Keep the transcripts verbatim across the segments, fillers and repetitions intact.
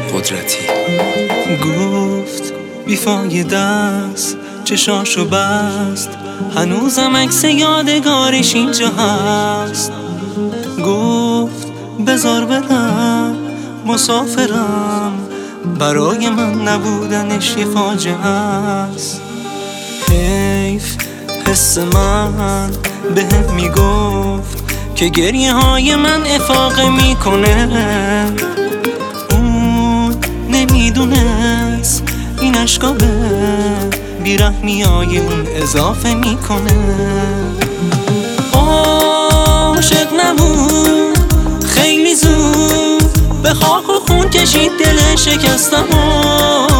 قدرتی. گفت بیفایده است، چشاشو بست، هنوزم عکس یادگارش اینجا هست. گفت بذار برم، مسافرم، برای من نبودنش یه فاجعه است. حیف حس من بهم میگفت که گریه های من افاقه میکنه. اون نمیدونست این اشکا به بیرحمی های اون اضافه میکنه. عاشق نبود خیلی زود، به خاک و خون کشید دل شکستم و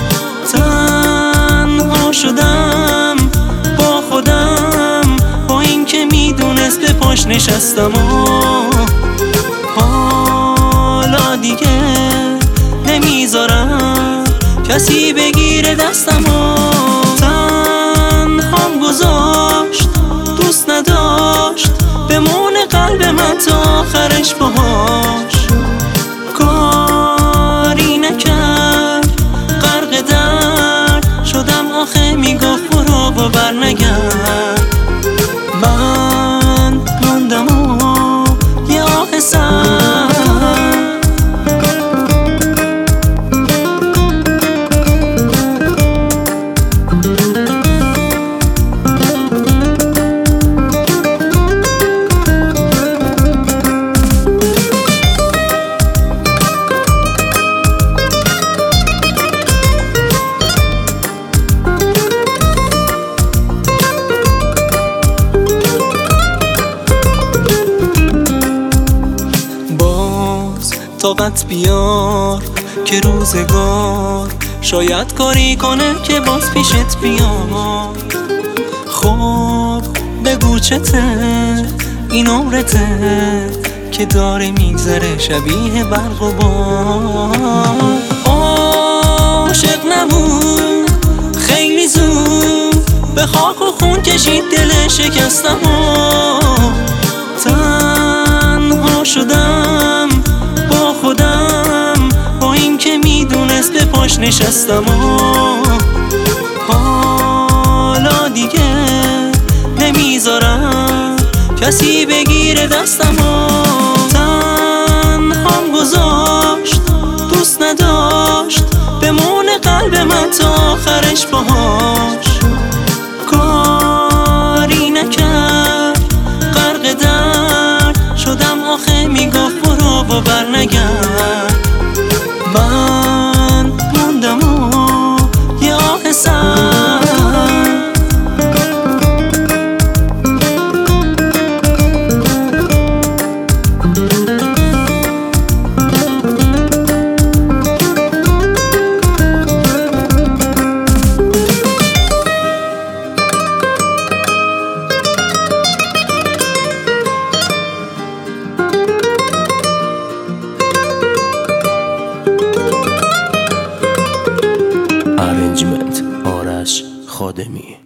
تنها شدم با خودم، با این که میدونست به پاش نشستم و حالا دیگه نمیذارم کسی بگیره دستم و تنهام گذاشت، دوست نداشت بمونه قلب من تا آخرش باهاش. کاری نکرد غرق درد شدم، آخه میگفت برو و بر نگرد. من موندم و یه آه سر طاقت بیار که روزگار شاید کاری کنه که باز پیشت بیاد. خب بگو چته این عمرته که داره میگذره شبیه برق و باد. عاشق نبود خیلی زود، به خاک و خون کشید دل شکستم و تنها شدم با خودم، با این که میدونست به پاش نشستم و حالا دیگه نمیذارم کسی بگیره دستم و تنهام گذاشت، دوست نداشت بمونه قلب من تا آخرش باهاش. کاری نکرد غرق درد شدم، آخه میگفت برو و بر نگرد. من موندم و یه آه سر ارنجمنت آرش خادمی.